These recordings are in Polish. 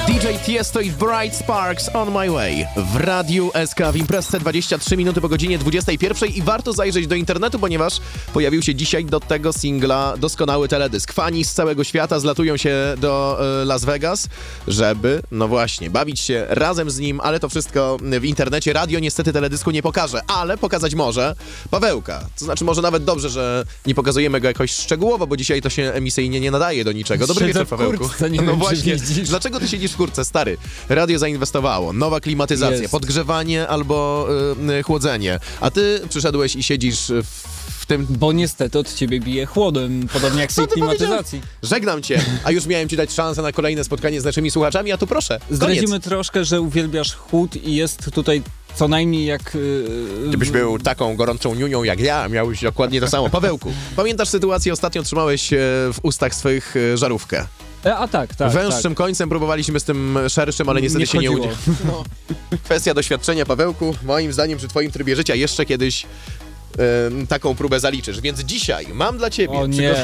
DJ Tiesto i Bright Sparks On My Way w Radiu SK w imprezce 23 minuty po godzinie 21 i warto zajrzeć do internetu, ponieważ pojawił się dzisiaj do tego singla doskonały teledysk. Fani z całego świata zlatują się do Las Vegas, żeby, no właśnie, bawić się razem z nim, ale to wszystko w internecie. Radio niestety teledysku nie pokaże, ale pokazać może Pawełka. To znaczy może nawet dobrze, że nie pokazujemy go jakoś szczegółowo, bo dzisiaj to się emisyjnie nie nadaje do niczego. Dobry wieczór, Pawełku. No właśnie, dlaczego ty siedzisz w kurtce, stary? Radio zainwestowało, nowa klimatyzacja, podgrzewanie albo chłodzenie, a ty przyszedłeś i siedzisz w tym... Bo niestety od ciebie bije chłodem, podobnie jak z tej klimatyzacji. Żegnam cię, a już miałem ci dać szansę na kolejne spotkanie z naszymi słuchaczami, a tu proszę, zdradzimy troszkę, że uwielbiasz chłód i jest tutaj co najmniej jak... Gdybyś był taką gorącą niunią jak ja, miałbyś dokładnie to samo. Pawełku, pamiętasz sytuację, ostatnio trzymałeś w ustach swoich żarówkę? Tak. Węższym końcem próbowaliśmy z tym szerszym, ale niestety się nie udało. No. Kwestia doświadczenia, Pawełku. Moim zdaniem przy twoim trybie życia jeszcze kiedyś taką próbę zaliczysz. Więc dzisiaj mam dla ciebie... O nie.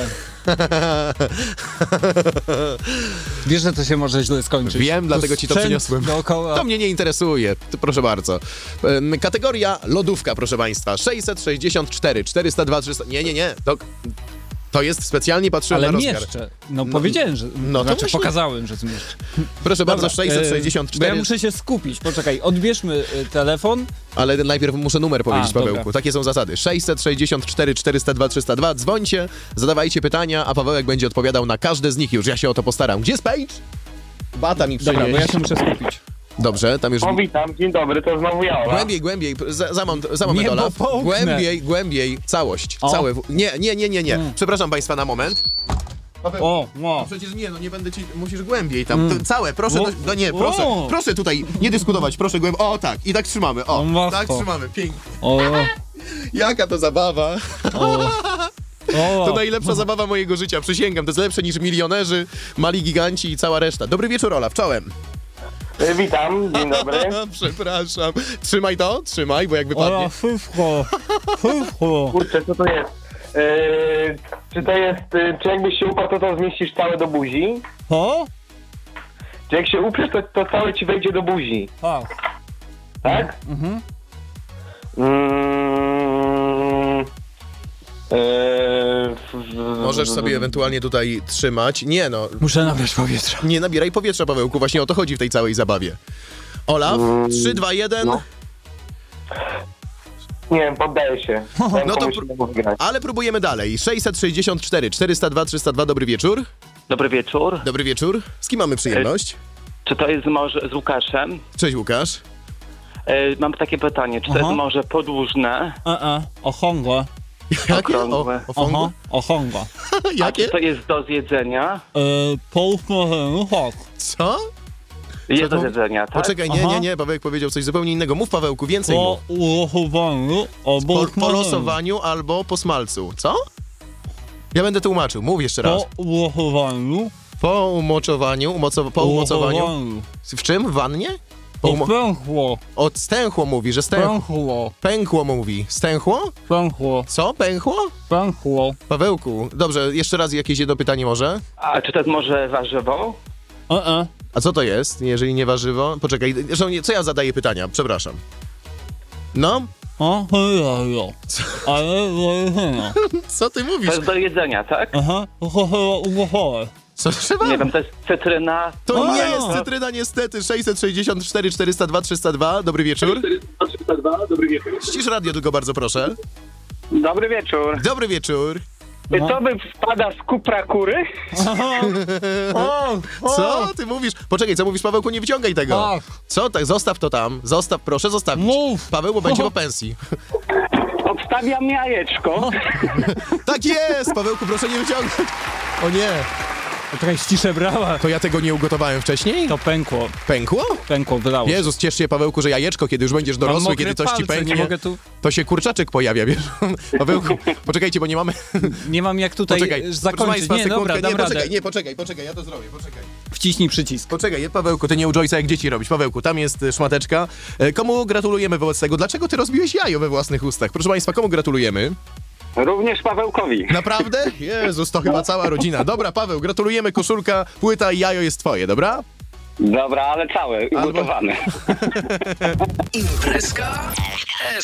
Wiesz, że to się może źle skończyć. Wiem, dlatego ci to przyniosłem. Dookoła. To mnie nie interesuje. Proszę bardzo. Kategoria lodówka, proszę państwa. 664, 402, 300... Nie. To jest specjalnie patrzyłem na rozmiar. Ale mieszczę. No powiedziałem, że... No to znaczy właśnie... pokazałem, że zmieszczę. Proszę bardzo, 664... Bo ja muszę się skupić. Poczekaj, odbierzmy telefon. Ale najpierw muszę numer powiedzieć, Pawełku. Dobra. Takie są zasady. 664 402 302. Dzwońcie, zadawajcie pytania, a Pawełek będzie odpowiadał na każde z nich już. Ja się o to postaram. Gdzie jest Page? Bata mi przynieść. Dobra, bo ja się muszę skupić. Dobrze, tam już... O, witam, dzień dobry, to znowu ja, Ola. Głębiej, za moment, Ola. Głębiej, całość. O. Całe... Nie. Przepraszam państwa na moment. Paweł, No przecież nie będę ci... Musisz głębiej tam. Całe, proszę... Proszę tutaj nie dyskutować, proszę głębiej. O, tak, i tak trzymamy, tak trzymamy, pięknie. Jaka to zabawa. To najlepsza zabawa mojego życia, przysięgam. To jest lepsze niż milionerzy, mali giganci i cała reszta. Dobry wieczór, Ola, czołem. Witam, dzień dobry. Przepraszam. Trzymaj, bo jak wypadnie. Wszystko. Kurczę, co to jest? Czy to jest, czy jakbyś się uparł, to zmieścisz całe do buzi? Czy jak się uprzesz, to całe ci wejdzie do buzi? Tak? Mhm. Możesz sobie ewentualnie tutaj trzymać. Nie no. Muszę nabrać powietrza. Nie nabieraj powietrza, Pawełku. Właśnie o to chodzi w tej całej zabawie. Olaf, 3, 2, 1. No. Nie wiem, poddaję się. No to ale próbujemy dalej. 664 402 302. Dobry wieczór. Dobry wieczór. Dobry wieczór. Z kim mamy przyjemność? Czy to jest morze z Łukaszem? Cześć, Łukasz. Mam takie pytanie, czy to jest morze podłużne? Ochągłe. Jakie? Okrągłe. Ochągłe. A Jakie? czy to jest do zjedzenia? Co? Jest do zjedzenia, tak? Poczekaj, nie, Pawełek powiedział coś zupełnie innego. Mów, Pawełku, więcej mów. Po losowaniu albo po smalcu. Co? Ja będę tłumaczył. Mów jeszcze raz. Po umocowaniu. Po umocowaniu. W czym? W wannie? Pęchło. Od stęchło mówi, że stęchło. Pękło mówi. Stęchło? Pęchło. Co? Pęchło? Pęchło. Pawełku, dobrze, jeszcze raz jakieś jedno pytanie może? A czy to jest morze warzywo? A co to jest, jeżeli nie warzywo? Poczekaj, zresztą co ja zadaję pytania? Przepraszam. No? Co ty mówisz? To jest do jedzenia, tak? Co trzeba? Nie wiem, to jest cytryna. To nie jest cytryna niestety. 664 402 302. Dobry wieczór. 402, dobry wieczór. Ścisz radio tylko bardzo proszę. Dobry wieczór. Dobry wieczór. Co by wpada z kupra kury? Co ty mówisz? Poczekaj, co mówisz, Pawełku, nie wyciągaj tego. Co? Tak, zostaw to tam. Zostaw, proszę zostawić. Mów. Paweł, bo będzie po pensji. Obstawiam jajeczko. Tak jest, Pawełku, proszę nie wyciągać. O nie. Trochę ściszę brała. To ja tego nie ugotowałem wcześniej? To pękło. Pękło? Pękło, wylało. Jezus, ciesz się, Pawełku, że jajeczko, kiedy już będziesz dorosły, kiedy coś ci pęknie, nie mogę tu... to się kurczaczek pojawia, wiesz? Pawełku, poczekajcie, bo nie mamy... Nie mam jak tutaj zakończyć. Nie, dobra, dam radę. Poczekaj, ja to zrobię, poczekaj. Wciśnij przycisk. Poczekaj, Pawełku, ty nie u Joyce'a jak dzieci robisz. Pawełku, tam jest szmateczka. Komu gratulujemy wobec tego? Dlaczego ty rozbiłeś jajo we własnych ustach? Proszę państwa, komu gratulujemy? Również Pawełkowi. Naprawdę? Jezus, to chyba cała rodzina. Dobra, Paweł, gratulujemy, koszulka, płyta i jajo jest twoje, dobra? Dobra, ale cały, ugotowany. Imprezka